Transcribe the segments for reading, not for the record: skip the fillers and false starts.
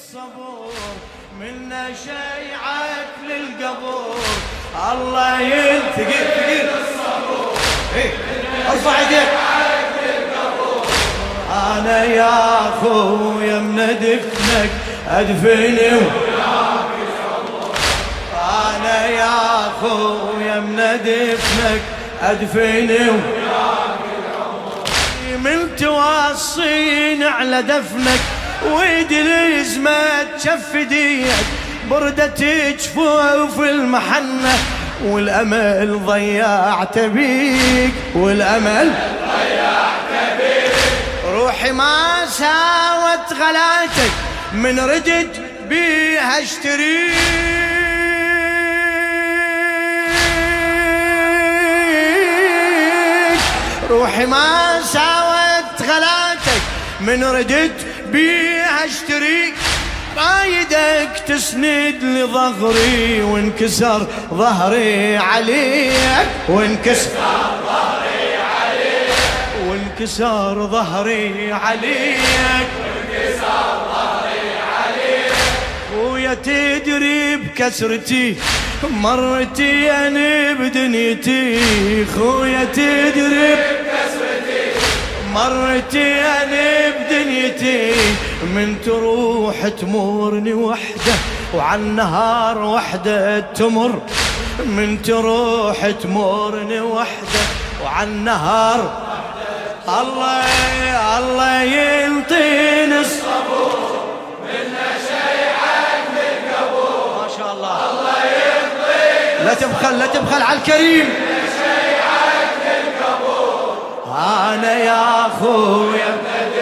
الصبور منا شيعك للقبور. الله يلتقي الصبور ارفع يديك. انا يا اخويا من دفنك ادفني وياك العمر. انا يا اخويا من دفنك ادفني وياك العمر. من توصين على دفنك ويدريز ما تشفديك بردة جفوف المحنة والأمل ضيعت بيك والأمل ضيعت بيك. روحي ما ساوت غلاتك من ردت بيها اشتريك. روحي ما ساوت غلاتك من ردت بيها اشتريك. بايدك تسند لظهري وانكسر ظهري عليك وانكسر ظهري عليك وانكسر ظهري عليك وانكسر ظهري عليك. ويا تدري بكسرتي مرتي انا بدنيتي. خويا تدري بكسرتي مرتي انا بدنيتي. من تروح تمرني وحده وعالنهار وحده تمر. من تروح تمرني وحده وعالنهار الله ينطيني الصبور منا شيعك للقبور. ما شاء الله الله ينطيني. لا تبخل على الكريم. منا شيعك للقبور. انا يا اخويا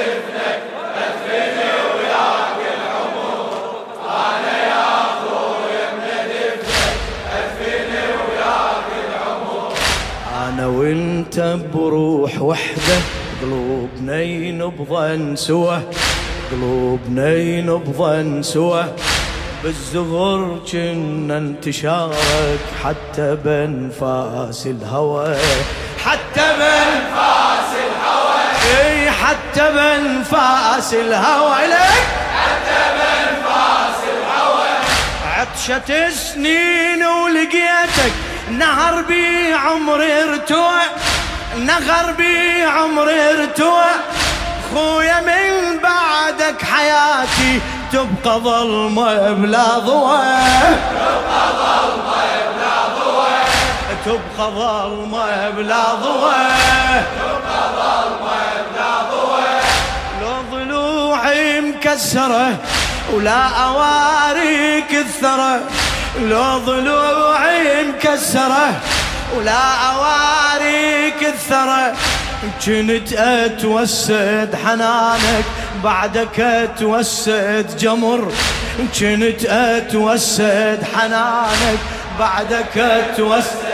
وانت بروح وحده قلوبنا ينبضن سوا. قلوبنا ينبضن سوا. بالزغر كنا انتشارك حتى بانفاس الهوى. حتى بانفاس الهوى اي حتى بانفاس الهوى لك. حتى بانفاس الهوى. عطشت سنين ولقيتك نهر بي عمري ارتوى. نهر بي عمري ارتوى. خويا من بعدك حياتي تبقى ظلمة بلا ضوى. تبقى ظلمة بلا ضوى. تبقى ظلمة بلا ضوى. تبقى ظلمة بلا ضوى. لو ضلوعي مكسرة ولا أواريك الثرى. لو ضلوعي مكسرة ولا أواريك الثرى. كنت أتوسد حنانك بعدك أتوسد جمر. كنت أتوسد حنانك بعدك أتوسد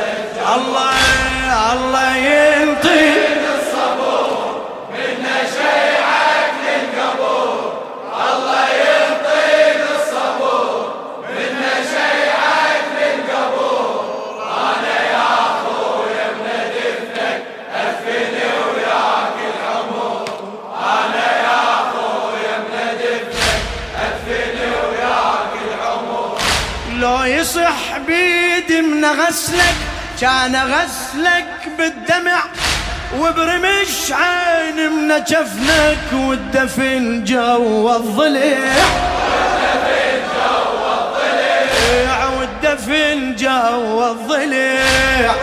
الله ينطيني الصبور منا شيعك للقبور. الله ينطيني الصبور منا شيعك للقبور. أنا يا أخويا من دفنك أدفني وياك العمر. أنا يا أخويا من دفنك أدفني وياك العمر. لو يصح بيدي من غسلك كان غسلك بالدمع وبرمش عين من جفنك والدفن جوا الضليع. والدفن جوا الضليع.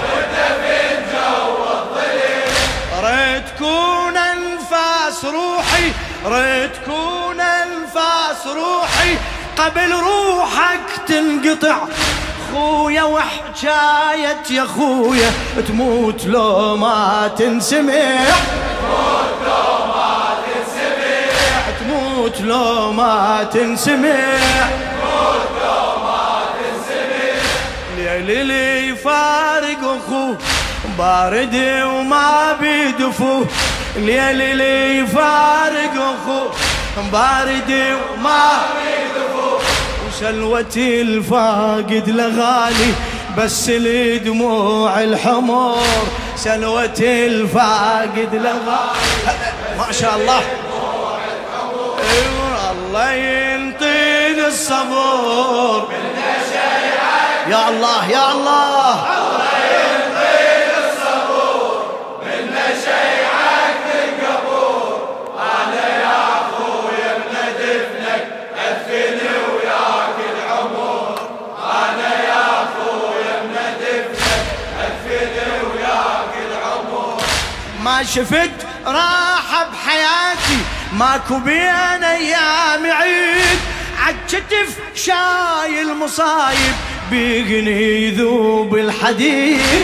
ريت كون انفاس روحي. ريت كون انفاس روحي قبل روحك تنقطع. خويا وحكاية يا خويا تموت لو ما تنسمع. تموت لو ما تنسمع. تموت لو ما تنسمع. تموت لو ما تنسمع. ليلي يفارق اخوه بارد وما بيدفوه. ليلي يفارق اخوه بارد وما بيدفوه. سلوتي الفاقد لغالي بس لدموع الحمر. سلوتي الفاقد لغالي ما شاء الله. الله ينطي الصبور منا شيعك يا الله يا الله الله ينطيل الصبور منا شيعك للقبور أنا يا أخويا من دفنك أدفني وياك العمر أنا يا أخويا من دفنك أدفني وياك العمر ما شفت راحة بحياتي ماكو بين ايام عيد عالكتف شايل مصايب بيغني يذوب الحديد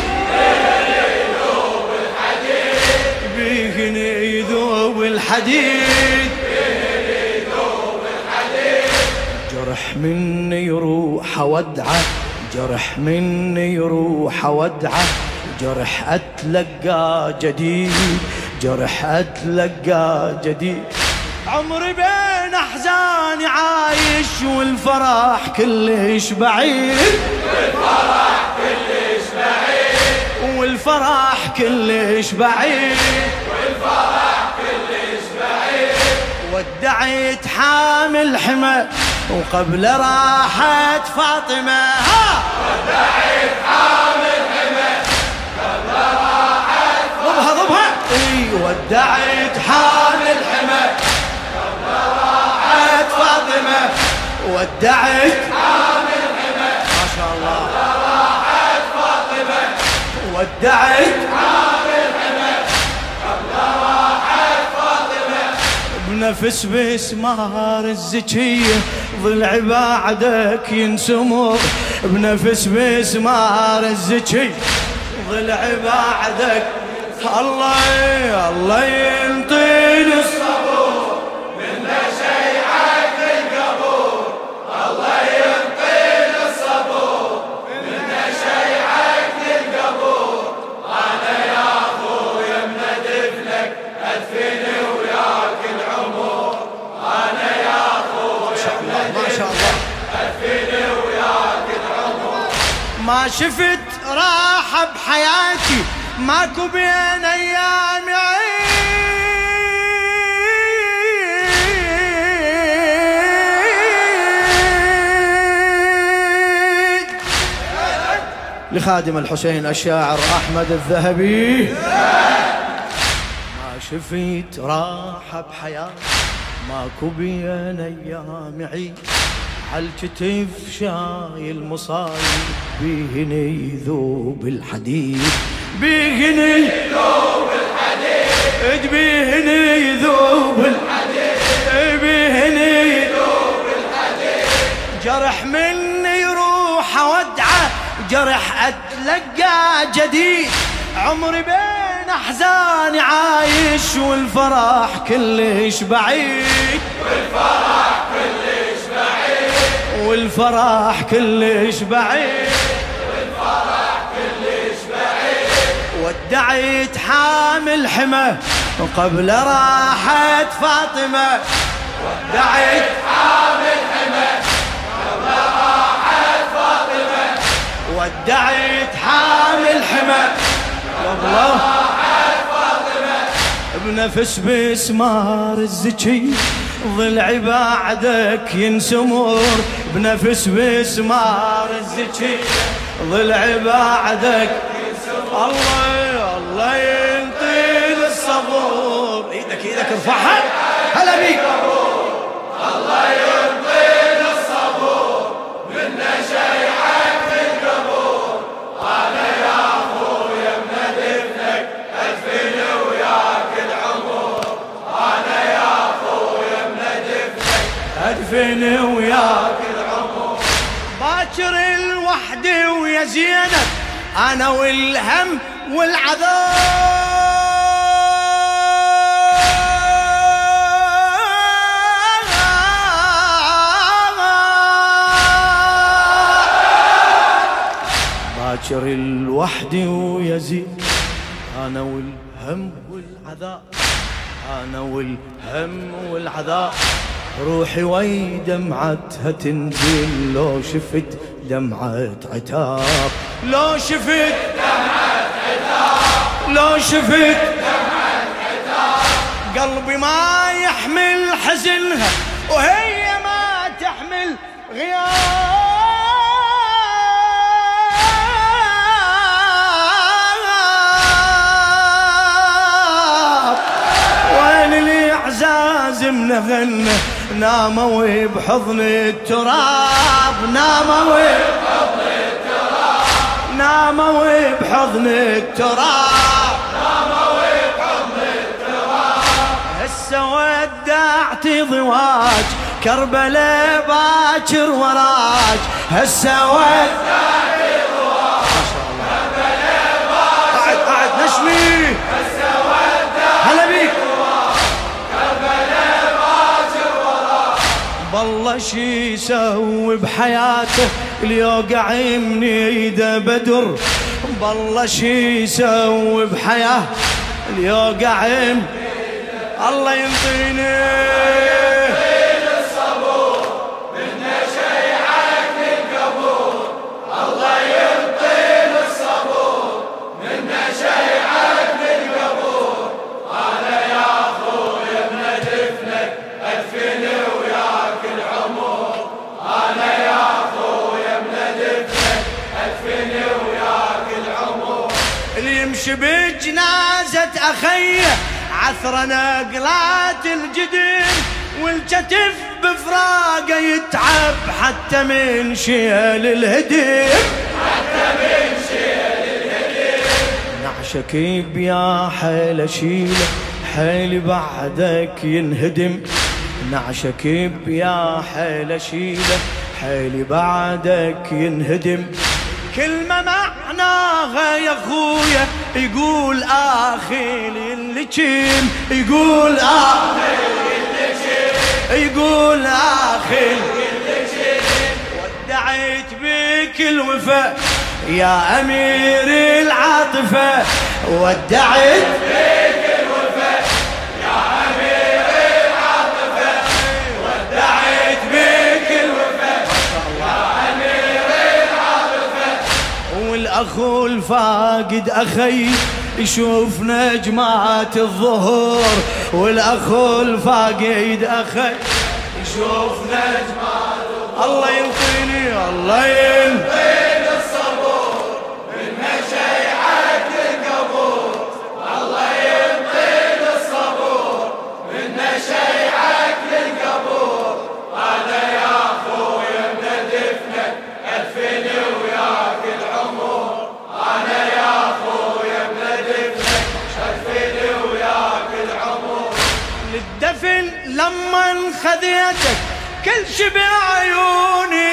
بيغني يذوب الحديد جرح مني يروح اودعه جرح مني يروح اودعه جرح اتلقى جديد جرح اتلقى جديد عمري بين احزاني عايش والفرح كلش بعيد والفرح كلش بعيد والفرح كلش بعيد والفرح كلش بعيد ودعيت حامل حمى وقبل راحت فاطمة ودعيت حامل حمى قبل راحت ضبها ضبها ودعيت حامل حمى قبل راحت فاطمة ودعيت حامل حمى ما شاء الله قبل راحت فاطمة ودعيت حامل حمى قبل راحت فاطمة بنفس بسمار الزكية ضلع بعدك ينسمر بنفس بسمار الزكية ضلع بعدك الله ينطيل الصبور منا شيعك للقبور الله ينطيل الصبور منا شيعك للقبور أنا يا أخويا من دفنك أدفني وياك العمر أنا يا أخويا من ما شاء الله أدفني وياك العمر ما شفت راحة بحياتي ماكو بين ايام عيد لخادم الحسين الشاعر احمد الذهبي ما شفت راحة بحياتي ماكو بين ايام عيد عالكتف شايل مصايب بيهني يذوب الحديد بيهني يذوب الحديد بيهني يذوب الحديد بيهني يذوب الحديد جرح مني يروح اودعه جرح اتلقى جديد عمري بين احزاني عايش والفرح كلش بعيد والفرح كلش بعيد والفرح كلش بعيد والفرح كلش بعيد ودعيت حامل حمى قبل راحت فاطمة ودعيت حامل حمى قبل راحت فاطمة ودعيت حامل حمى قبل راحت فاطمة بنفس بسمار الزكي ضلعي بعدك ينسمر بنفس بسمار الزكي ضلعي بعدك ينسمر الله ينطيل الصبور ايدك ارفعها هلا بيك الله ينطيل الصبور منا شيعك للقبور أنا يا أخويا من دفنك أدفني وياك العمر أنا يا أخويا من دفنك ادفني وياك العمر باكر الوحدي ويا زينب انا والهم والعذاب باكر الوحدي ويا زينب انا والهم والعذاب انا والهم والعذاب روحي وي دمعتها تنزل لو شفت دمعة عتاب لو شفت دمعة عتاب لو شفت دمعة عتاب قلبي ما يحمل حزنها وهي ما تحمل غياب. وين الإعزاز منغنى ناموا بحضن التراب، ناموا بحضن التراب، ناموا بحضن التراب، ناموا بحضن التراب. هسه ودعت ضواج كربلاء باكر وراج، هسه ودعت ضواج كربلاء باكر قاعد نشمي، هسه ودعت هلا بيك كربلاء باكر وراج. بالله شي يسوي بحياته اليوقع من ايده بدر، بالله شي يسوي بحياته اليوقع من الله ينطيني الصبور منا شيعك للقبور، الله ينطيني الصبور منا شيعك للقبور. انا يا اخويا ابن دفنك ادفني وياك العمر، انا يا اخويا ابن دفنك ادفني وياك العمر. اللي يمشي بجنازة اخيه عثرة نقلات الجدين، والكتف بفراقه يتعب حتى من شيل الهديم، حتى من شيل الهديم. نعشك بيا حيل اشيله حيل بعدك ينهدم، نعشك بيا حيل اشيله حيل بعدك ينهدم. كلمة معناها يا خويا يقول آخي للجيم، يقول آخي للجيم، يقول آخي للجيم. ودعيت بك الوفا يا أمير العاطفة، ودعيت بك الوفا يا أمير العاطفة، ودعيت بك الوفا يا أمير العاطفة. والأخو الفاقد أخي يشوف نجمات الظهور، والأخو الفاقد أخي يشوف نجمات الظهور. الله ينطيني الله ينطيني الصبور منا شيعك للقبور، الله ينطيني الصبور منا شيعك للقبور. انا يا اخويا ابن دفنك ادفني وياك العمر، انا يا اخويا ابن دفنك ادفني وياك العمر. للدفن لما انخذيتك كل شي بعيوني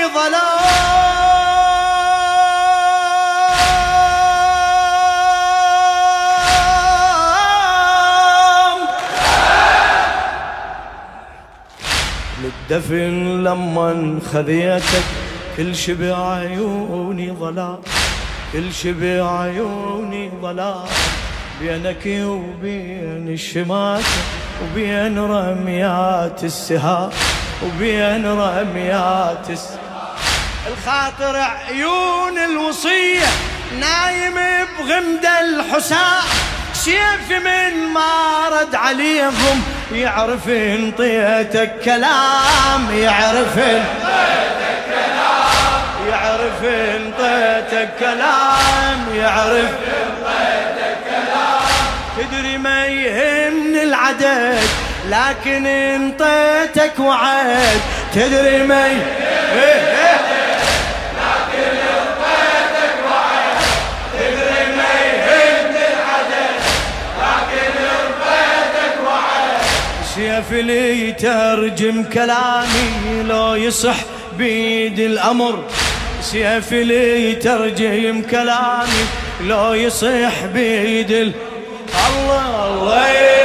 ظلام، للدفن لما انخذيتك كل شي بعيوني ظلام، كل شي بعيوني ظلام. بينك وبين الشماتة وبين رميات السهام، وبين رميات السهام. الخاطر عيون الوصية نايم بغمد الحسام، سيف من ما رد عليهم يعرف انطيتك كلام، يعرف انطيتك كلام، يعرف انطيتك كلام، يعرف انطيتك كلام. تدري ما يهمني العدد لكن انطيتك وعد، تدري ما لكن انطيتك وعد، تدري ما يهمني العدد لكن انطيتك وعد. سيف لي يترجم كلامي لو يصح بيد الامر، سيف لي يترجم كلامي لو يصح بيد الله الله